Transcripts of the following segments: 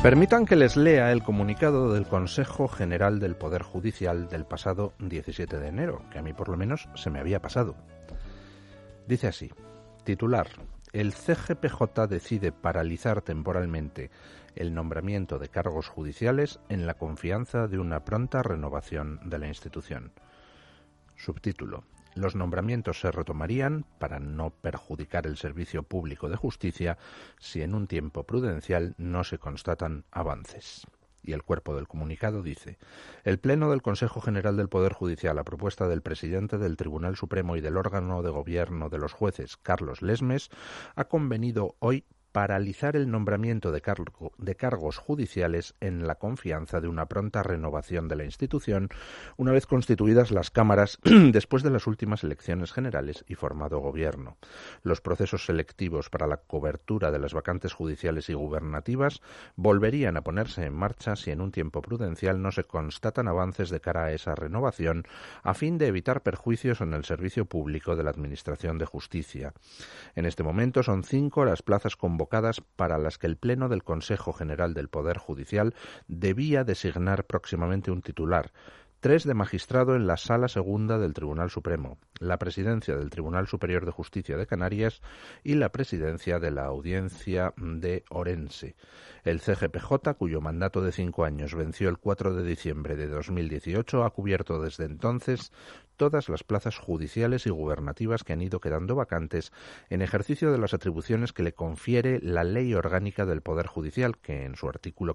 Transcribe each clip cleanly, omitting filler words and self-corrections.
Permitan que les lea el comunicado del Consejo General del Poder Judicial del pasado 17 de enero, que a mí por lo menos se me había pasado. Dice así, titular: el CGPJ decide paralizar temporalmente el nombramiento de cargos judiciales en la confianza de una pronta renovación de la institución. Subtítulo: los nombramientos se retomarían para no perjudicar el servicio público de justicia si en un tiempo prudencial no se constatan avances. Y el cuerpo del comunicado dice: el Pleno del Consejo General del Poder Judicial, a propuesta del presidente del Tribunal Supremo y del órgano de gobierno de los jueces, Carlos Lesmes, ha convenido hoy paralizar el nombramiento de cargos judiciales en la confianza de una pronta renovación de la institución, una vez constituidas las cámaras después de las últimas elecciones generales y formado gobierno. Los procesos selectivos para la cobertura de las vacantes judiciales y gubernativas volverían a ponerse en marcha si en un tiempo prudencial no se constatan avances de cara a esa renovación, a fin de evitar perjuicios en el servicio público de la Administración de Justicia. En este momento son 5 las plazas convocadas para las que el Pleno del Consejo General del Poder Judicial debía designar próximamente un titular: 3 de magistrado en la Sala Segunda del Tribunal Supremo, la presidencia del Tribunal Superior de Justicia de Canarias y la presidencia de la Audiencia de Orense. El CGPJ, cuyo mandato de 5 años venció el 4 de diciembre de 2018, ha cubierto desde entonces todas las plazas judiciales y gubernativas que han ido quedando vacantes en ejercicio de las atribuciones que le confiere la Ley Orgánica del Poder Judicial, que en su artículo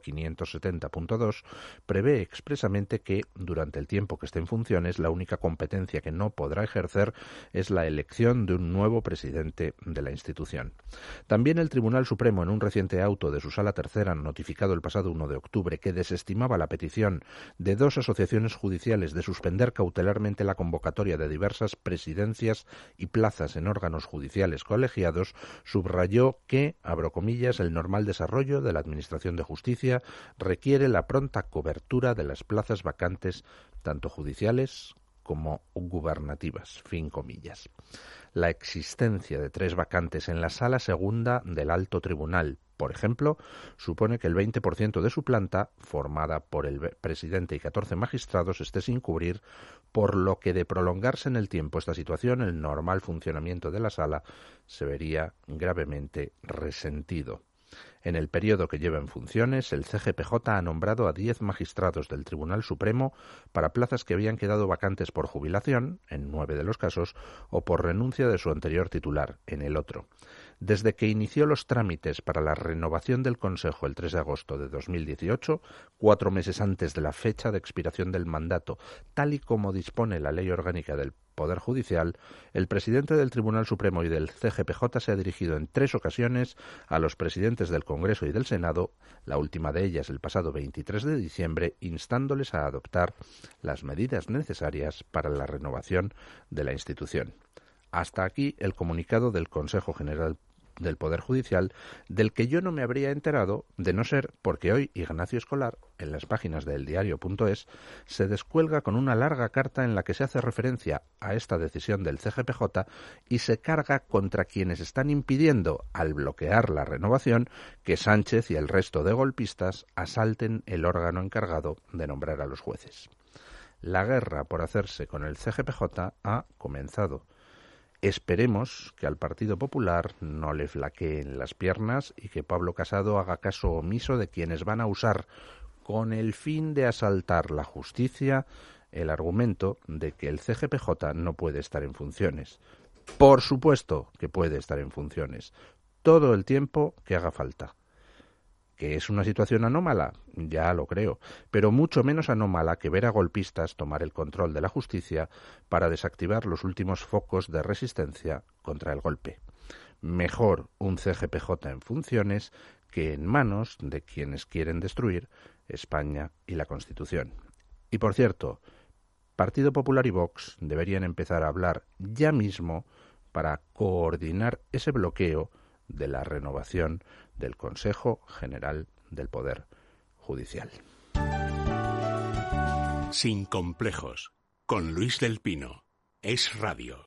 570.2 prevé expresamente que, durante el tiempo que esté en funciones, la única competencia que no podrá ejercer es la elección de un nuevo presidente de la institución. También el Tribunal Supremo, en un reciente auto de su Sala Tercera, notificado el pasado 1 de octubre, que desestimaba la petición de 2 asociaciones judiciales de suspender cautelarmente la convocatoria de diversas presidencias y plazas en órganos judiciales colegiados, subrayó que, abro comillas, el normal desarrollo de la Administración de Justicia requiere la pronta cobertura de las plazas vacantes, tanto judiciales como gubernativas, fin comillas. La existencia de 3 vacantes en la Sala Segunda del Alto Tribunal, por ejemplo, supone que el 20% de su planta, formada por el presidente y 14 magistrados, esté sin cubrir, por lo que de prolongarse en el tiempo esta situación, el normal funcionamiento de la sala se vería gravemente resentido. En el periodo que lleva en funciones, el CGPJ ha nombrado a 10 magistrados del Tribunal Supremo para plazas que habían quedado vacantes por jubilación, en 9 de los casos, o por renuncia de su anterior titular, en el otro. Desde que inició los trámites para la renovación del Consejo el 3 de agosto de 2018, 4 meses antes de la fecha de expiración del mandato, tal y como dispone la Ley Orgánica del Poder Judicial, el presidente del Tribunal Supremo y del CGPJ se ha dirigido en 3 ocasiones a los presidentes del Congreso y del Senado, la última de ellas el pasado 23 de diciembre, instándoles a adoptar las medidas necesarias para la renovación de la institución. Hasta aquí el comunicado del Consejo General del Poder Judicial, del que yo no me habría enterado de no ser porque hoy Ignacio Escolar, en las páginas de eldiario.es, se descuelga con una larga carta en la que se hace referencia a esta decisión del CGPJ y se carga contra quienes están impidiendo, al bloquear la renovación, que Sánchez y el resto de golpistas asalten el órgano encargado de nombrar a los jueces. La guerra por hacerse con el CGPJ ha comenzado. Esperemos que al Partido Popular no le flaqueen las piernas y que Pablo Casado haga caso omiso de quienes van a usar, con el fin de asaltar la justicia, el argumento de que el CGPJ no puede estar en funciones. Por supuesto que puede estar en funciones, todo el tiempo que haga falta. ¿Que es una situación anómala? Ya lo creo, pero mucho menos anómala que ver a golpistas tomar el control de la justicia para desactivar los últimos focos de resistencia contra el golpe. Mejor un CGPJ en funciones que en manos de quienes quieren destruir España y la Constitución. Y por cierto, Partido Popular y Vox deberían empezar a hablar ya mismo para coordinar ese bloqueo de la renovación del Consejo General del Poder Judicial. Sin complejos, con Luis del Pino. Es Radio.